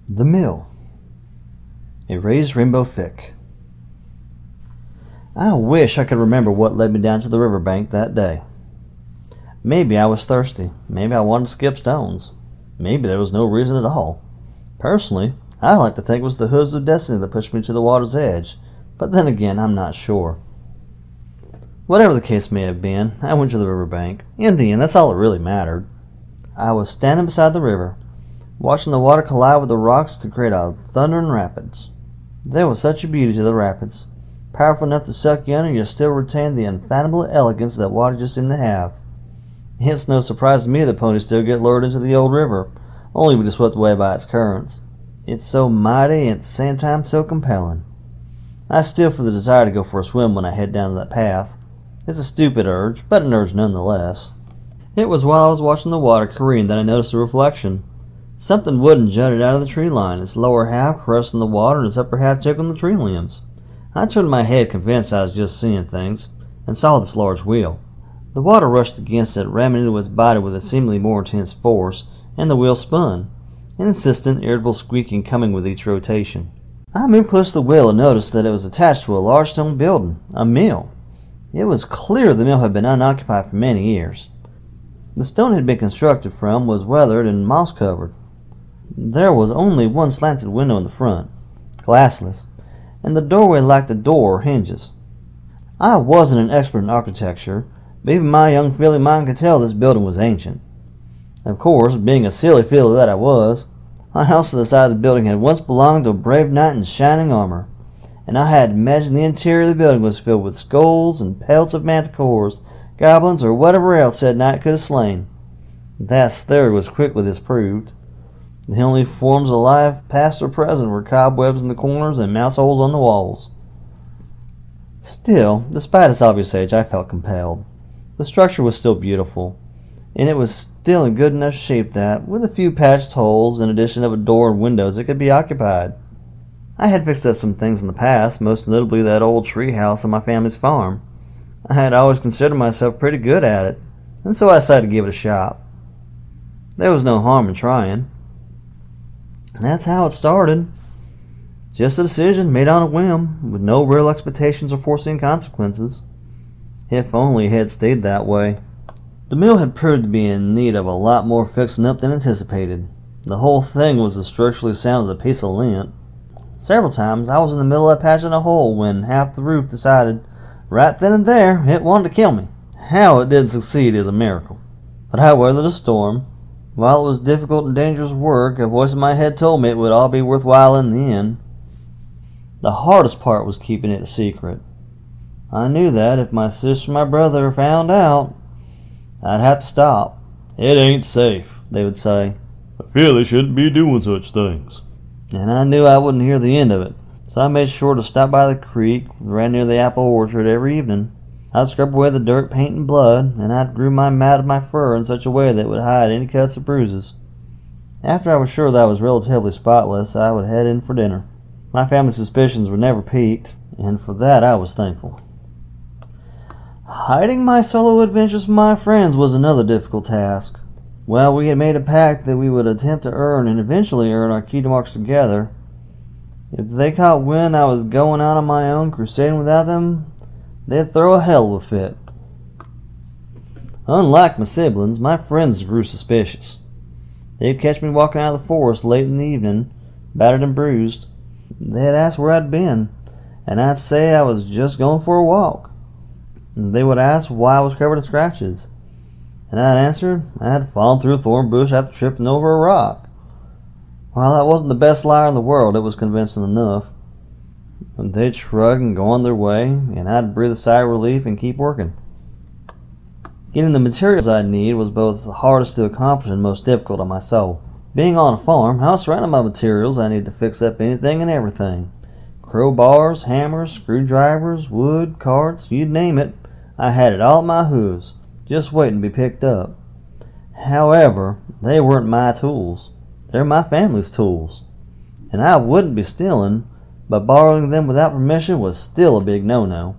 The Mill, a Raised Rainbow Fic. I wish I could remember what led me down to the riverbank that day. Maybe I was thirsty. Maybe I wanted to skip stones. Maybe there was no reason at all. Personally, I like to think it was the hooves of destiny that pushed me to the water's edge, but then again, I'm not sure. Whatever the case may have been, I went to the riverbank. In the end, that's all that really mattered. I was standing beside the river, watching the water collide with the rocks to create a thundering rapids. There was such a beauty to the rapids, powerful enough to suck you under, yet still retain the unfathomable elegance that water just seemed to have. It's no surprise to me that ponies still get lured into the old river, only to be swept away by its currents. It's so mighty and at the same time so compelling. I still feel the desire to go for a swim when I head down that path. It's a stupid urge, but an urge nonetheless. It was while I was watching the water careen that I noticed a reflection. Something wooden jutted out of the tree line, its lower half caressing the water and its upper half tickling the tree limbs. I turned my head, convinced I was just seeing things, and saw this large wheel. The water rushed against it, ramming into its body with a seemingly more intense force, and the wheel spun, an insistent, irritable squeaking coming with each rotation. I moved close to the wheel and noticed that it was attached to a large stone building, a mill. It was clear the mill had been unoccupied for many years. The stone it had been constructed from was weathered and moss-covered. There was only one slanted window in the front, glassless, and the doorway lacked a door or hinges. I wasn't an expert in architecture, but even my young filly mind could tell this building was ancient. Of course, being a silly filly that I was, my house to the side of the building had once belonged to a brave knight in shining armor, and I had imagined the interior of the building was filled with skulls and pelts of manticores, goblins, or whatever else that knight could have slain. That theory was quickly disproved. The only forms of life, past or present, were cobwebs in the corners and mouse holes on the walls. Still, despite its obvious age, I felt compelled. The structure was still beautiful, and it was still in good enough shape that, with a few patched holes, in addition of a door and windows, it could be occupied. I had fixed up some things in the past, most notably that old tree house on my family's farm. I had always considered myself pretty good at it, and so I decided to give it a shot. There was no harm in trying. And that's how it started. Just a decision made on a whim, with no real expectations or foreseen consequences. If only it had stayed that way. The mill had proved to be in need of a lot more fixing up than anticipated. The whole thing was as structurally sound as a piece of lint. Several times I was in the middle of patching a hole when half the roof decided, right then and there, it wanted to kill me. How it didn't succeed is a miracle. But I weathered the storm. While it was difficult and dangerous work, a voice in my head told me it would all be worthwhile in the end. The hardest part was keeping it a secret. I knew that if my sister and my brother found out, I'd have to stop. "It ain't safe," they would say. "A filly shouldn't be doing such things." And I knew I wouldn't hear the end of it, so I made sure to stop by the creek, right near the apple orchard, every evening. I'd scrub away the dirt, paint, and blood, and I'd groom my mat of my fur in such a way that it would hide any cuts or bruises. After I was sure that I was relatively spotless, I would head in for dinner. My family's suspicions were never piqued, and for that I was thankful. Hiding my solo adventures from my friends was another difficult task. Well, we had made a pact that we would attempt to earn and eventually earn our key marks together. If they caught wind I was going out on my own, crusading without them, they'd throw a hell of a fit. Unlike my siblings, my friends grew suspicious. They'd catch me walking out of the forest late in the evening, battered and bruised. They'd ask where I'd been, and I'd say I was just going for a walk. And they would ask why I was covered in scratches, and I'd answer I had fallen through a thorn bush after tripping over a rock. While I wasn't the best liar in the world, it was convincing enough. And they'd shrug and go on their way, and I'd breathe a sigh of relief and keep working. Getting the materials I need was both the hardest to accomplish and most difficult on my soul. Being on a farm, I was surrounded by materials I needed to fix up anything and everything. Crowbars, hammers, screwdrivers, wood, carts, you name it. I had it all at my hooves, just waiting to be picked up. However, they weren't my tools. They're my family's tools. And I wouldn't be stealing, but borrowing them without permission was still a big no-no.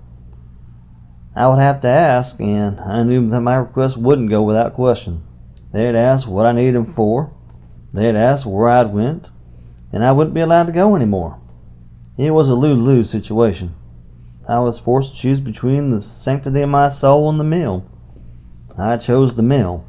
I would have to ask, and I knew that my request wouldn't go without question. They'd ask what I needed them for. They'd ask where I'd went. and I wouldn't be allowed to go anymore. It was a lose-lose situation. I was forced to choose between the sanctity of my soul and the mill. I chose the mill.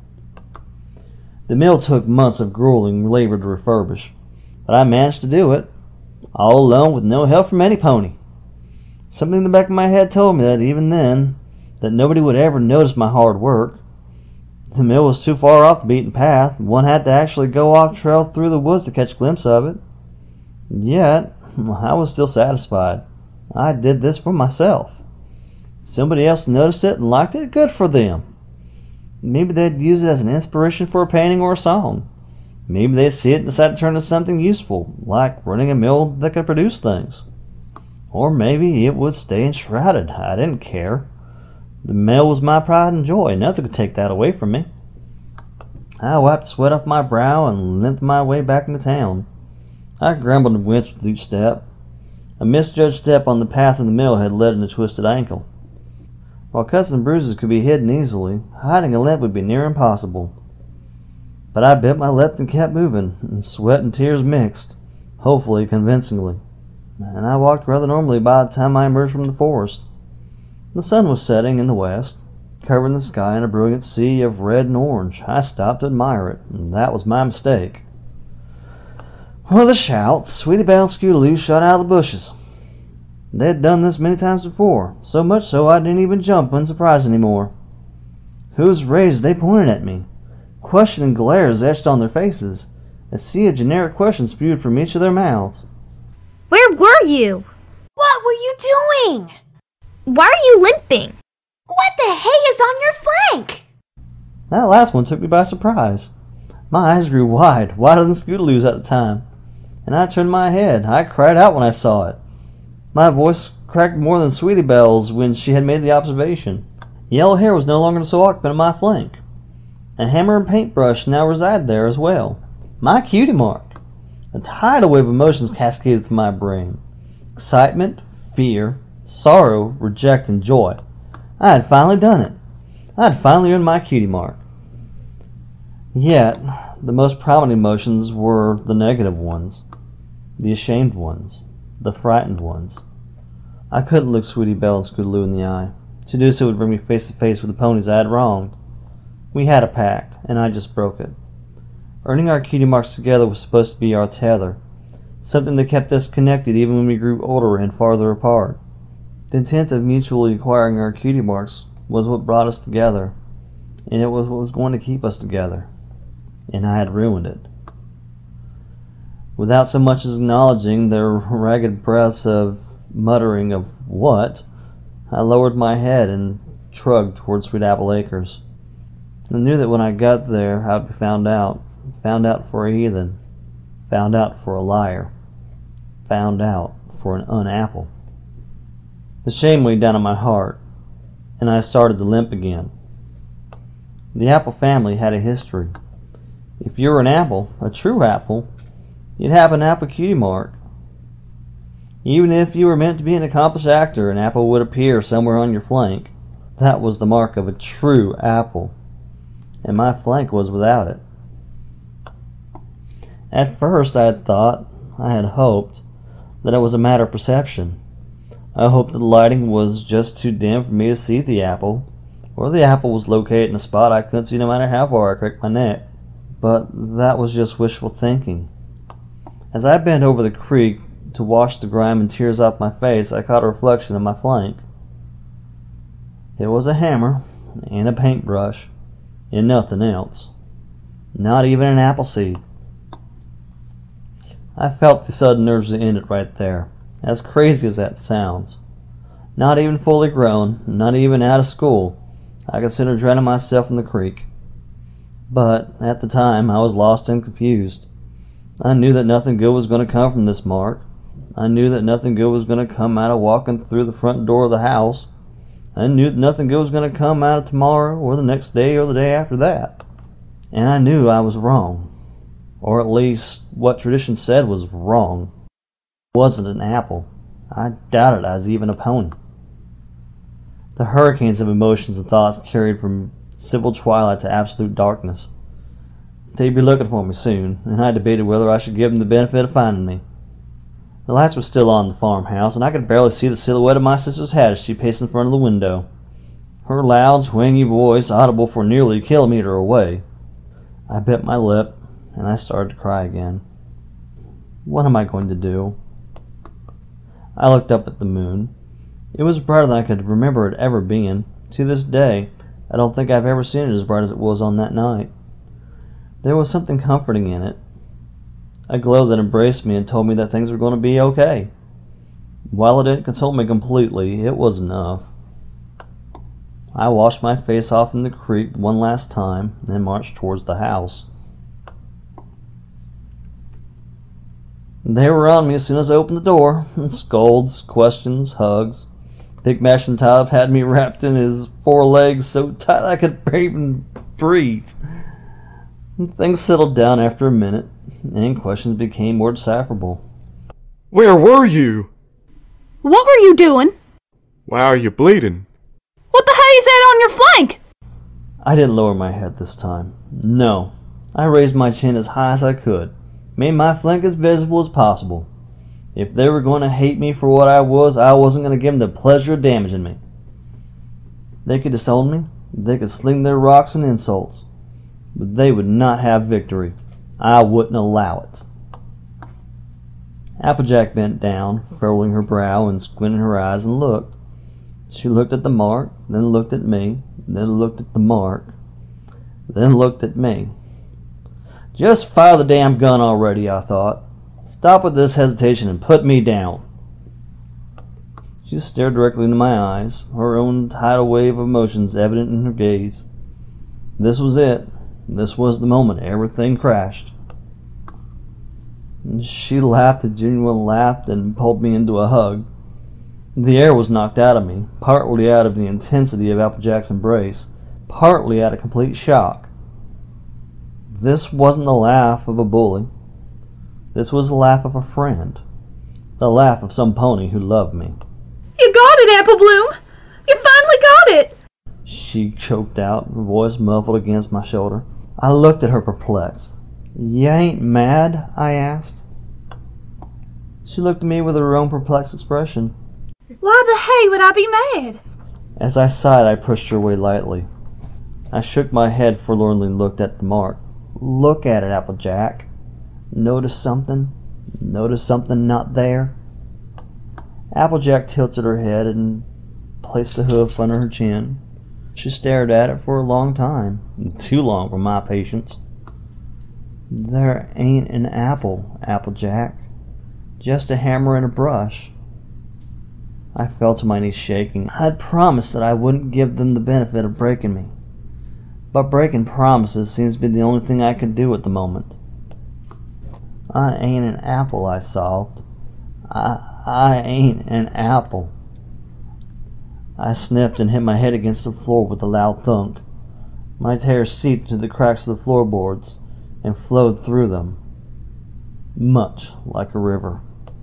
The mill took months of grueling labor to refurbish, but I managed to do it, all alone with no help from any pony. Something in the back of my head told me that even then, that nobody would ever notice my hard work. The mill was too far off the beaten path. One had to actually go off trail through the woods to catch a glimpse of it. Yet, I was still satisfied. I did this for myself. Somebody else noticed it and liked it, good for them. Maybe they'd use it as an inspiration for a painting or a song. Maybe they'd see it and decide to turn it into something useful, like running a mill that could produce things. Or maybe it would stay enshrouded. I didn't care. The mill was my pride and joy. Nothing could take that away from me. I wiped sweat off my brow and limped my way back into town. I grumbled and winced with each step. A misjudged step on the path in the mill had led in a twisted ankle. While cuts and bruises could be hidden easily, hiding a limp would be near impossible. But I bit my lip and kept moving, and sweat and tears mixed, hopefully convincingly. And I walked rather normally by the time I emerged from the forest. The sun was setting in the west, covering the sky in a brilliant sea of red and orange. I stopped to admire it, and that was my mistake. With a shout, Sweetie Belle and Scootaloo shot out of the bushes. They had done this many times before, so much so I didn't even jump in surprise anymore. Hooves raised, they pointed at me. Questioning glares etched on their faces. A sea of generic questions spewed from each of their mouths. Where were you? What were you doing? Why are you limping? What the hay is on your flank? That last one took me by surprise. My eyes grew wide, wider than Scootaloo's at the time, and I turned my head. I cried out when I saw it. My voice cracked more than Sweetie Belle's when she had made the observation. Yellow hair was no longer so occupant of my flank. A hammer and paintbrush now resided there as well. My cutie mark. A tidal wave of emotions cascaded through my brain. Excitement, fear, sorrow, reject, and joy. I had finally done it. I had finally earned my cutie mark. Yet, the most prominent emotions were the negative ones, the ashamed ones, the frightened ones. I couldn't look Sweetie Belle and Scootaloo in the eye. To do so would bring me face to face with the ponies I had wronged. We had a pact, and I just broke it. Earning our cutie marks together was supposed to be our tether, something that kept us connected even when we grew older and farther apart. The intent of mutually acquiring our cutie marks was what brought us together, and it was what was going to keep us together. And I had ruined it. Without so much as acknowledging their ragged breaths of muttering of what, I lowered my head and shrugged toward Sweet Apple Acres. I knew that when I got there I'd be found out for a heathen, found out for a liar, found out for an unapple. The shame weighed down on my heart, and I started to limp again. The Apple family had a history. If you were an apple, a true apple, you'd have an apple cutie mark. Even if you were meant to be an accomplished actor, an apple would appear somewhere on your flank. That was the mark of a true apple, and my flank was without it. At first I had hoped, that it was a matter of perception. I hoped that the lighting was just too dim for me to see the apple, or the apple was located in a spot I couldn't see no matter how far I cracked my neck. But that was just wishful thinking. As I bent over the creek to wash the grime and tears off my face, I caught a reflection of my flank. It was a hammer and a paintbrush, and nothing else. Not even an apple seed. I felt the sudden urge to end it right there, as crazy as that sounds. Not even fully grown, not even out of school, I considered drowning myself in the creek. But, at the time, I was lost and confused. I knew that nothing good was going to come from this mark. I knew that nothing good was going to come out of walking through the front door of the house. I knew that nothing good was going to come out of tomorrow, or the next day, or the day after that. And I knew I was wrong. Or at least, what tradition said was wrong. It wasn't an apple. I doubted I was even a pony. The hurricanes of emotions and thoughts carried from civil twilight to absolute darkness. They'd be looking for me soon, and I debated whether I should give them the benefit of finding me. The lights were still on in the farmhouse, and I could barely see the silhouette of my sister's head as she paced in front of the window, her loud, twangy voice audible for nearly a kilometer away. I bit my lip, and I started to cry again. What am I going to do? I looked up at the moon. It was brighter than I could remember it ever being. To this day, I don't think I've ever seen it as bright as it was on that night. There was something comforting in it, a glow that embraced me and told me that things were going to be okay. While it didn't console me completely, it was enough. I washed my face off in the creek one last time and marched towards the house. They were on me as soon as I opened the door. Scolds, questions, hugs. Big Mashintab had me wrapped in his 4 legs so tight I could barely even breathe. Things settled down after a minute, and questions became more decipherable. Where were you? What were you doing? Why are you bleeding? What the hell is that on your flank? I didn't lower my head this time. No. I raised my chin as high as I could, made my flank as visible as possible. If they were going to hate me for what I wasn't going to give them the pleasure of damaging me. They could disown me, they could sling their rocks and insults, but they would not have victory. I wouldn't allow it. Applejack bent down, furrowing her brow and squinting her eyes, and looked. She looked at the mark, then looked at me, then looked at the mark, then looked at me. Just fire the damn gun already, I thought. Stop with this hesitation and put me down. She stared directly into my eyes, her own tidal wave of emotions evident in her gaze. This was it. This was the moment everything crashed. She laughed a genuine laugh and pulled me into a hug. The air was knocked out of me, partly out of the intensity of Applejack's embrace, partly out of complete shock. This wasn't the laugh of a bully. This was the laugh of a friend. The laugh of some pony who loved me. You got it, Apple Bloom! You finally got it! She choked out, her voice muffled against my shoulder. I looked at her perplexed. "You ain't mad?" I asked. She looked at me with her own perplexed expression. Why the hey would I be mad? As I sighed, I pushed her away lightly. I shook my head forlornly and looked at the mark. "Look at it, Applejack. Notice something? Notice something not there?" Applejack tilted her head and placed a hoof under her chin. She stared at it for a long time, too long for my patience. "There ain't an apple, Applejack. Just a hammer and a brush." I fell to my knees shaking. I'd promised that I wouldn't give them the benefit of breaking me. But breaking promises seems to be the only thing I can do at the moment. "I ain't an apple," I sobbed. I ain't an apple." I sniffed and hit my head against the floor with a loud thunk. My tears seeped into the cracks of the floorboards and flowed through them, much like a river.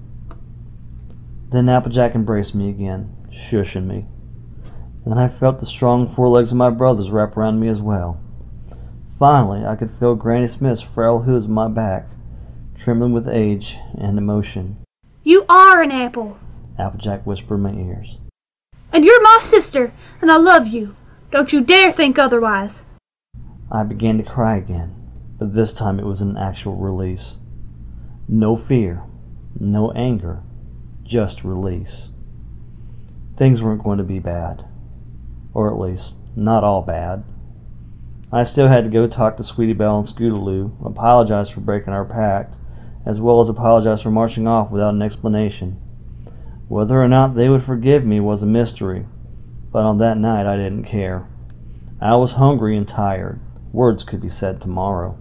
Then Applejack embraced me again, shushing me. And I felt the strong forelegs of my brothers wrap around me as well. Finally, I could feel Granny Smith's frail hooves on my back, trembling with age and emotion. You are an apple. Applejack whispered in my ears. And you're my sister, and I love you. Don't you dare think otherwise. I began to cry again, but this time it was an actual release. No fear, no anger, just release. Things weren't going to be bad. Or at least, not all bad. I still had to go talk to Sweetie Belle and Scootaloo, apologize for breaking our pact, as well as apologize for marching off without an explanation. Whether or not they would forgive me was a mystery, but on that night I didn't care. I was hungry and tired. Words could be said tomorrow.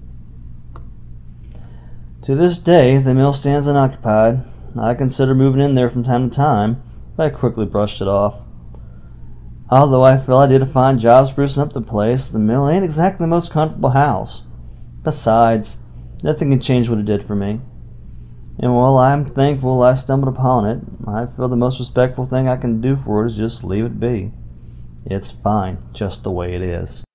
To this day, the mill stands unoccupied. I consider moving in there from time to time, but I quickly brushed it off. Although I feel I did a fine job sprucing up the place, the mill ain't exactly the most comfortable house. Besides, nothing can change what it did for me. And while I'm thankful I stumbled upon it, I feel the most respectful thing I can do for it is just leave it be. It's fine, just the way it is.